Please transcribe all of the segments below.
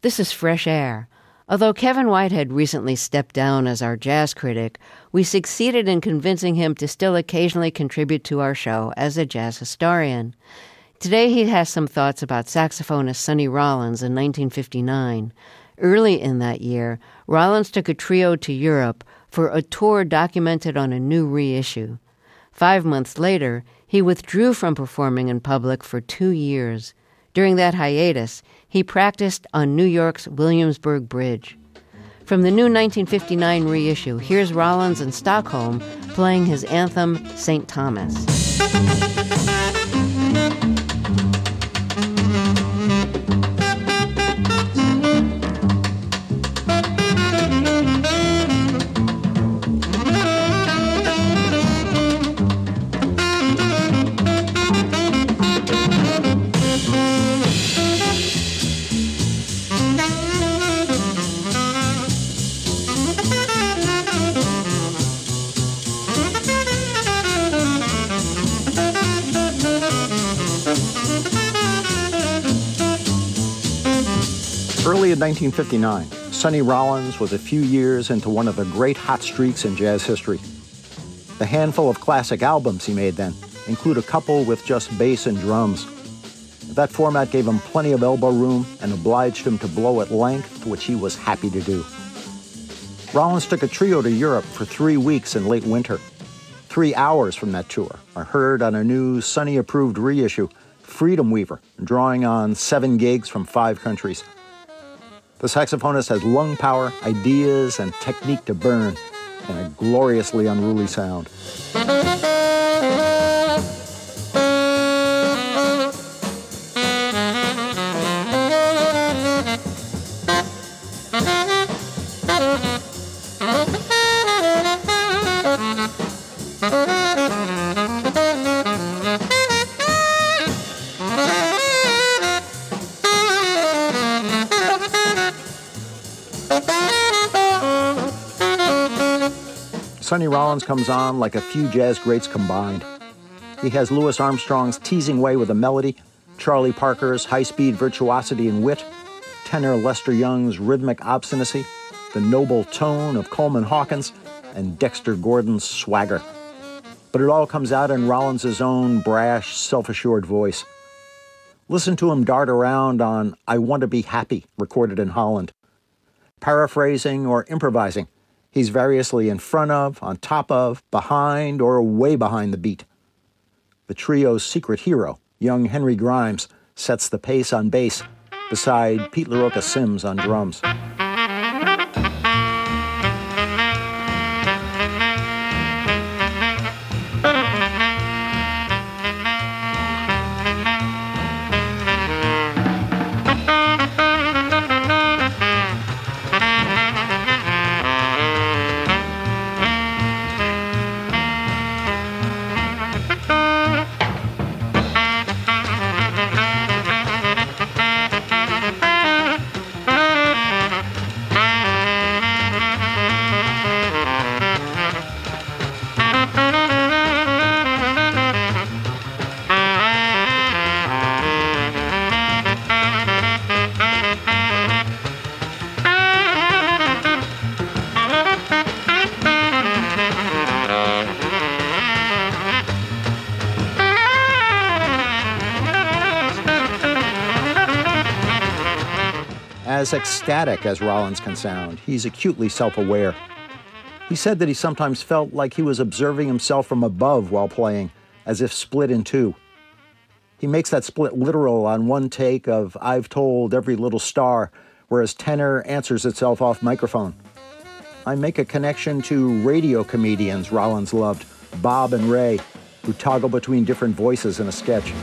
This is Fresh Air. Although Kevin Whitehead recently stepped down as our jazz critic, we succeeded in convincing him to still occasionally contribute to our show as a jazz historian. Today he has some thoughts about saxophonist Sonny Rollins in 1959. Early in that year, Rollins took a trio to Europe for a tour documented on a new reissue. 5 months later, he withdrew from performing in public for 2 years. During that hiatus, he practiced on New York's Williamsburg Bridge. From the new 1959 reissue, here's Rollins in Stockholm playing his anthem, St. Thomas. Early in 1959, Sonny Rollins was a few years into one of the great hot streaks in jazz history. The handful of classic albums he made then include a couple with just bass and drums. That format gave him plenty of elbow room and obliged him to blow at length, which he was happy to do. Rollins took a trio to Europe for 3 weeks in late winter. 3 hours from that tour are heard on a new Sonny-approved reissue, Freedom Weaver, drawing on 7 gigs from 5 countries. The saxophonist has lung power, ideas, and technique to burn, and a gloriously unruly sound. Sonny Rollins comes on like a few jazz greats combined. He has Louis Armstrong's teasing way with a melody, Charlie Parker's high-speed virtuosity and wit, tenor Lester Young's rhythmic obstinacy, the noble tone of Coleman Hawkins, and Dexter Gordon's swagger. But it all comes out in Rollins' own brash, self-assured voice. Listen to him dart around on I Want to Be Happy, recorded in Holland. Paraphrasing or improvising, he's variously in front of, on top of, behind, or way behind the beat. The trio's secret hero, young Henry Grimes, sets the pace on bass, beside Pete LaRocca Sims on drums. As ecstatic as Rollins can sound, he's acutely self-aware. He said that he sometimes felt like he was observing himself from above while playing, as if split in two. He makes that split literal on one take of I've Told Every Little Star, whereas tenor answers itself off microphone. I make a connection to radio comedians Rollins loved, Bob and Ray, who toggle between different voices in a sketch.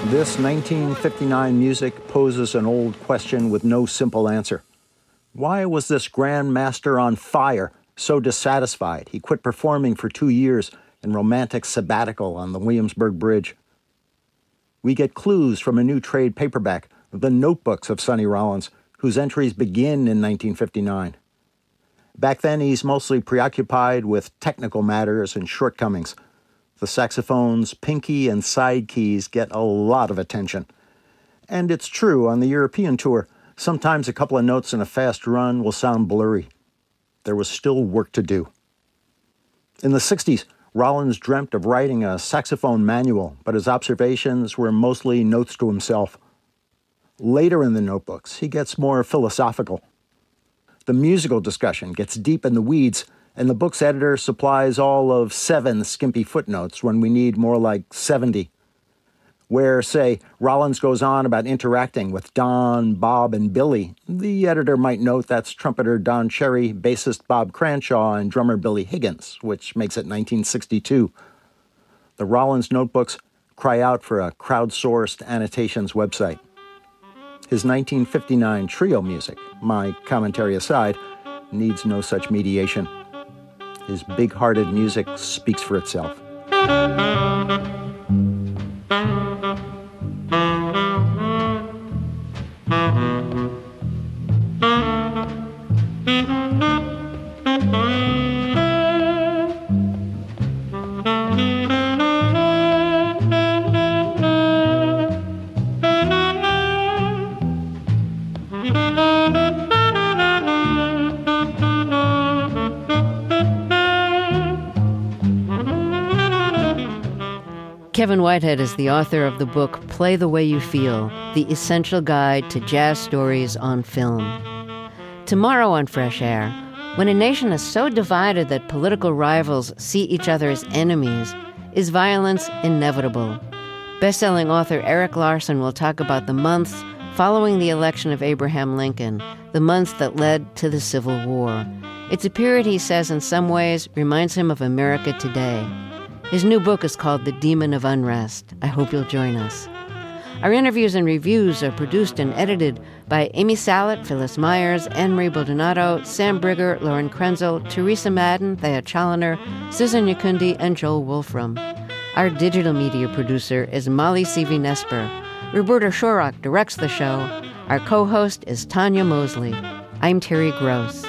This 1959 music poses an old question with no simple answer. Why was this Grand Master on fire, so dissatisfied he quit performing for 2 years in romantic sabbatical on the Williamsburg Bridge? We get clues from a new trade paperback, The Notebooks of Sonny Rollins, whose entries begin in 1959. Back then, he's mostly preoccupied with technical matters and shortcomings. The saxophone's pinky and side keys get a lot of attention. And it's true, on the European tour, sometimes a couple of notes in a fast run will sound blurry. There was still work to do. In the 60s, Rollins dreamt of writing a saxophone manual, but his observations were mostly notes to himself. Later in the notebooks, he gets more philosophical. The musical discussion gets deep in the weeds, and the book's editor supplies all of 7 skimpy footnotes when we need more like 70. Where, say, Rollins goes on about interacting with Don, Bob, and Billy, the editor might note that's trumpeter Don Cherry, bassist Bob Cranshaw, and drummer Billy Higgins, which makes it 1962. The Rollins notebooks cry out for a crowdsourced annotations website. His 1959 trio music, my commentary aside, needs no such mediation. His big-hearted music speaks for itself. Kevin Whitehead is the author of the book Play the Way You Feel, the essential guide to jazz stories on film. Tomorrow on Fresh Air, when a nation is so divided that political rivals see each other as enemies, is violence inevitable? Best-selling author Erik Larson will talk about the months following the election of Abraham Lincoln, the months that led to the Civil War. It's a period, he says, in some ways reminds him of America today. His new book is called The Demon of Unrest. I hope you'll join us. Our interviews and reviews are produced and edited by Amy Salit, Phyllis Myers, Anne-Marie Baldonado, Sam Brigger, Lauren Krenzel, Teresa Madden, Thea Challoner, Susan Yakundi, and Joel Wolfram. Our digital media producer is Molly Seavey-Nesper. Roberta Shorrock directs the show. Our co-host is Tanya Mosley. I'm Terry Gross.